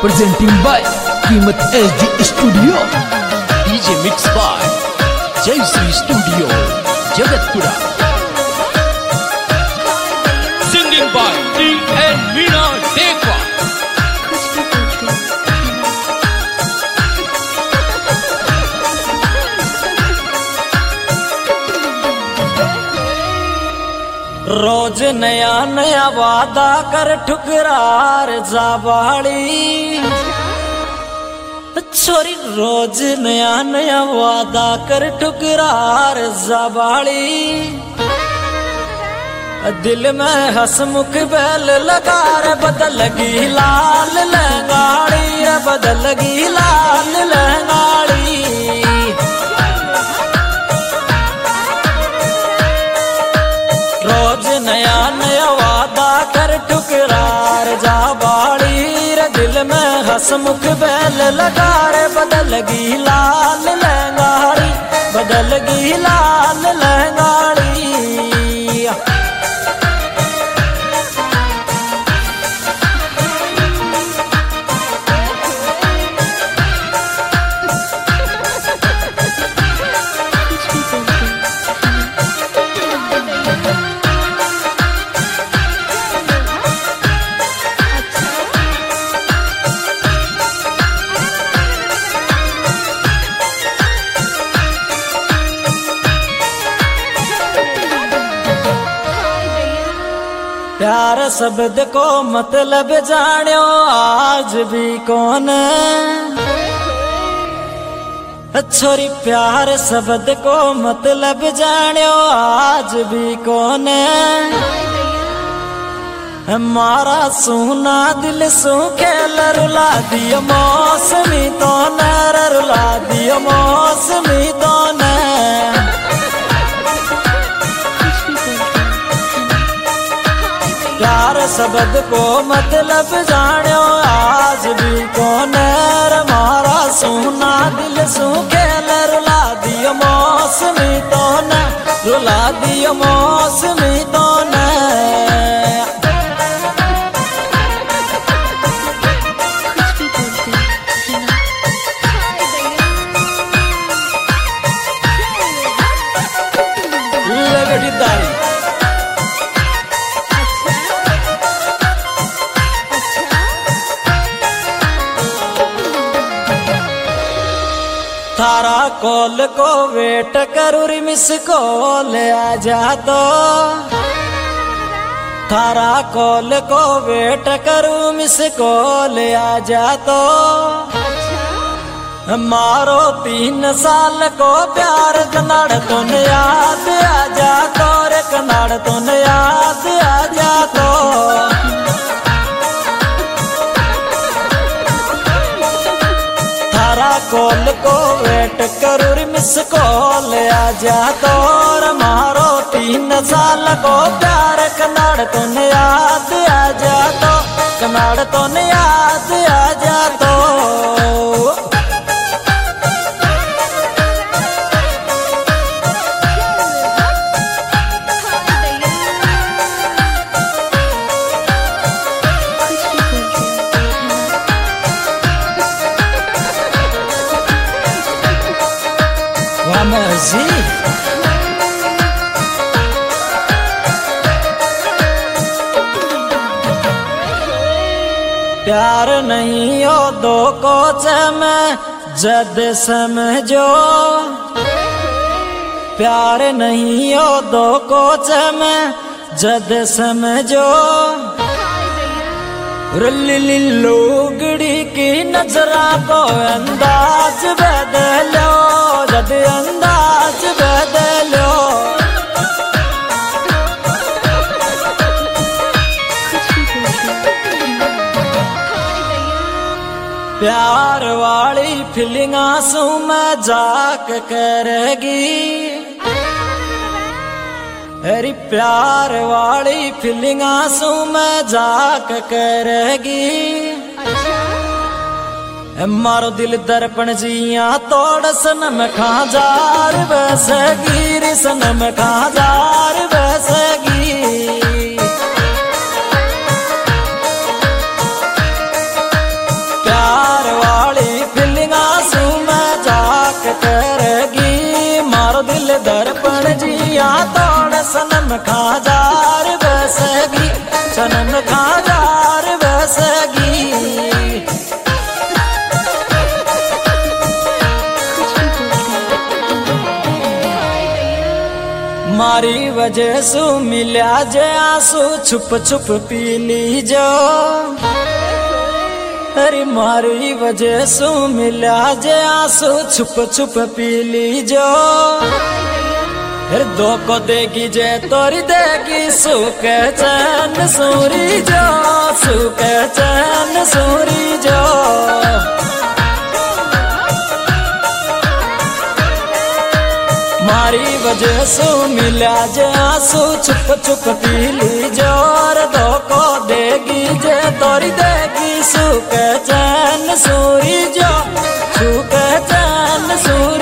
presenting by कीमत SD Studio, DJ mixed by Jai Sri Studio, Jagatpura. Singing by D.N. Meena Dekwa. रोज नया नया वादा कर ठुकरार जाबाड़ी छोरी, रोज नया नया वादा कर ठुकरार जाबाड़ी। दिल में हंसमुख बैल लगा रे बदलगी लाल लंगाड़ी, रे बदलगी लाल लंगाड़ी। रोज नया नया वादा कर ठुकरार जाबाड़ी, रे दिल में हंसमुख बैल लगा रे बदलगी लाल लंगाड़ी, बदलगी लाल लंगाड़ी। प्यार शब्द को मतलब जान्यो आज भी कौन, छोरी प्यार शब्द को मतलब जान्यो आज भी कौन। हमारा सोना दिल सू खेल रुला दियो मौसमी तो न, रुला दियो मौसमी तो न। प्यार शब्द को मतलब जान्यो आज भी कौन, मारा सोना दिल सू खेल रुला दियो मौसमी तो न, रुला दियो मौसमी तो न। थारा कॉल को वेट करूँ री मिस कॉल आ जा तो, थारा कॉल को वेट करूँ मिस कॉल आ जा तो। मारो 3 साल को प्यार कनाड़ तो याद आ जा तो, रे कनाड़ तो याद आ जा तो। कॉल को वेट करूँ मिस कॉल आ जा तो, मारो 3 साल को प्यार कनाड़ तो याद आ जा तो, कनाड़ तो याद आ जा तो। जी प्यार नहीं हो दो कोच में जद समझो, प्यार नहीं हो दो कोच में जद समझो। रल्ली लोगड़ी की नजरा को अंदाज बदलो, जद अंदाज बदलो। प्यार वाली फीलिंग आंसू में जाक करेगी, अरे प्यार वाली फीलिंग आंसू में जाक करेगी। मारो दिल दर्पण जिया तोड़ सनम खा जार बसगी, रे सनम खा जार बसगी। जन्म खाजार बसगी, जन्म खाजार बसगी। मारी वजह सु मिल्या जे आंसू छुप छुप पी ली जो, अरे मारी वजह सु मिल्या जे आंसू छुप छुप पी ली जो। फिर दो को देगी जे तोरी देगी सुख चैन सूरी जो, सुख चैन सूरी जो। मारी वजह सु मिला जे आंसू छुप छुप पी ली जो, और दो को देगी जे तोरी देगी सुख चैन सूरी जो, सुख चैन सूरी